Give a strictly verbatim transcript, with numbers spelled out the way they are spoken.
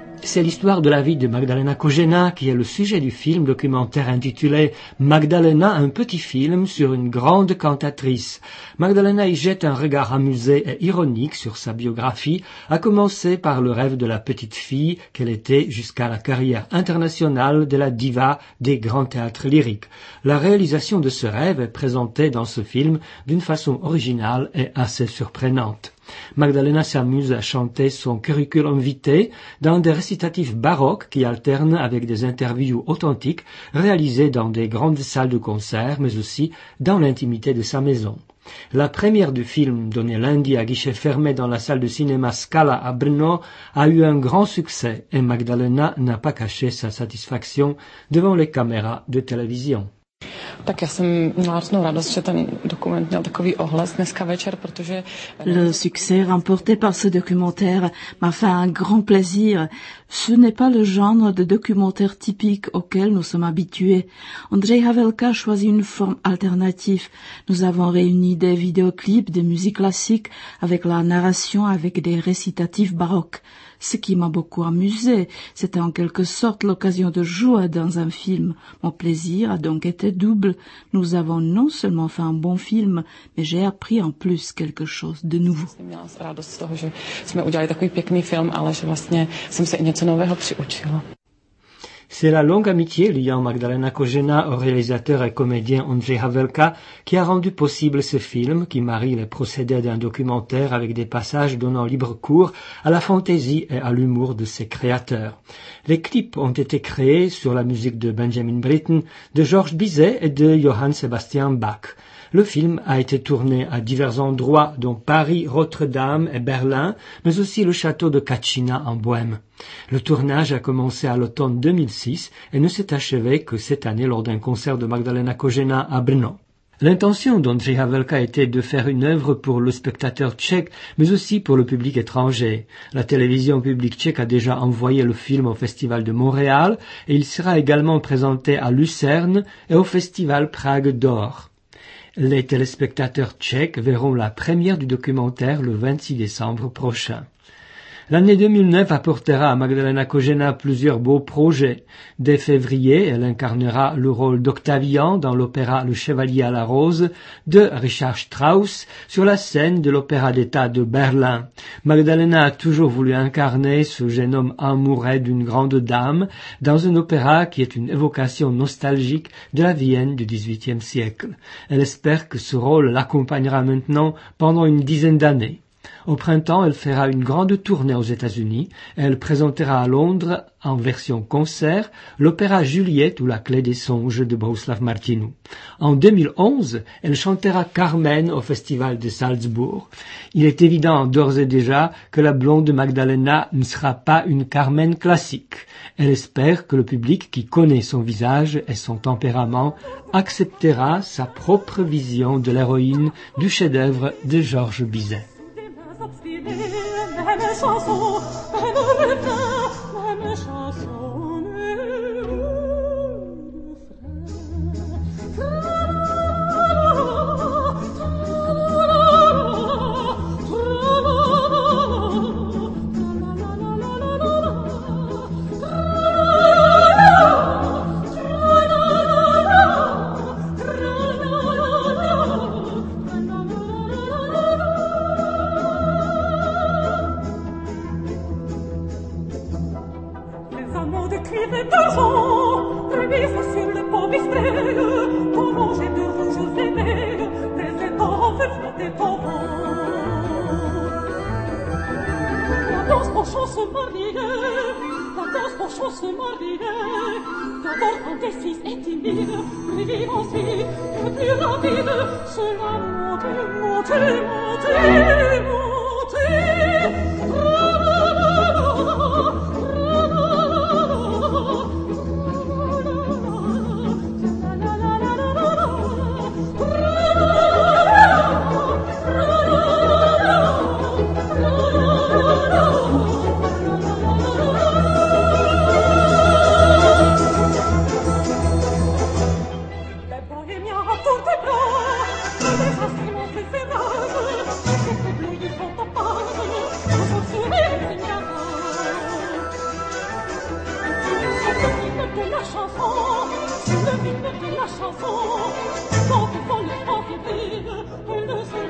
C'est l'histoire de la vie de Magdalena Kožena qui est le sujet du film documentaire intitulé Magdalena, un petit film sur une grande cantatrice. Magdalena y jette un regard amusé et ironique sur sa biographie, à commencer par le rêve de la petite fille qu'elle était jusqu'à la carrière internationale de la diva des grands théâtres lyriques. La réalisation de ce rêve est présentée dans ce film d'une façon originale et assez surprenante. Magdalena s'amuse à chanter son curriculum vitae dans des récitatifs baroques qui alternent avec des interviews authentiques réalisées dans des grandes salles de concert, mais aussi dans l'intimité de sa maison. La première du film, donnée lundi à guichet fermé dans la salle de cinéma Scala à Brno, a eu un grand succès et Magdalena n'a pas caché sa satisfaction devant les caméras de télévision. Tak já jsem měla hroznou radost, že ten dokument měl takový ohlas dneska večer, protože... Le succès remporté par ce documentaire m'a fait un grand plaisir. Ce n'est pas le genre de documentaire typique auquel nous sommes habitués. Ondřej Havelka choisit une forme alternative. Nous avons réuni des vidéoclips de musique classique avec la narration avec des récitatifs baroques. Ce qui m'a beaucoup amusé, c'était en quelque sorte l'occasion de jouer dans un film. Mon plaisir a donc été double. Nous avons non seulement fait un bon film, mais j'ai appris en plus quelque chose de nouveau. Měla radost z toho, že jsme udělali takový pěkný film, ale že vlastně jsem se i něco nového přiučila. C'est la longue amitié liant Magdalena Kožena au réalisateur et comédien Ondřej Havelka qui a rendu possible ce film qui marie les procédés d'un documentaire avec des passages donnant libre cours à la fantaisie et à l'humour de ses créateurs. Les clips ont été créés sur la musique de Benjamin Britten, de Georges Bizet et de Johann Sebastian Bach. Le film a été tourné à divers endroits, dont Paris, Rotterdam et Berlin, mais aussi le château de Kachina en Bohême. Le tournage a commencé à l'automne deux mille six et ne s'est achevé que cette année lors d'un concert de Magdalena Kožena à Brno. L'intention d'Ondřej Havelka était de faire une œuvre pour le spectateur tchèque, mais aussi pour le public étranger. La télévision publique tchèque a déjà envoyé le film au Festival de Montréal et il sera également présenté à Lucerne et au Festival Prague d'Or. Les téléspectateurs tchèques verront la première du documentaire le vingt-six décembre prochain. L'année deux mille neuf apportera à Magdalena Kožena plusieurs beaux projets. Dès février, elle incarnera le rôle d'Octavian dans l'opéra Le Chevalier à la Rose de Richard Strauss sur la scène de l'Opéra d'État de Berlin. Magdalena a toujours voulu incarner ce jeune homme amoureux d'une grande dame dans un opéra qui est une évocation nostalgique de la Vienne du dix-huitième siècle. Elle espère que ce rôle l'accompagnera maintenant pendant une dizaine d'années. Au printemps, elle fera une grande tournée aux États-Unis et elle présentera à Londres, en version concert, l'opéra Juliette ou la clé des songes de Bohuslav Martinu. En deux mille onze, elle chantera Carmen au festival de Salzbourg. Il est évident d'ores et déjà que la blonde Magdalena ne sera pas une Carmen classique. Elle espère que le public qui connaît son visage et son tempérament acceptera sa propre vision de l'héroïne du chef-d'œuvre de Georges Bizet. Même chanson, même refrain, même chanson, même chansons, quand il faut le temps qui vive, elle ne se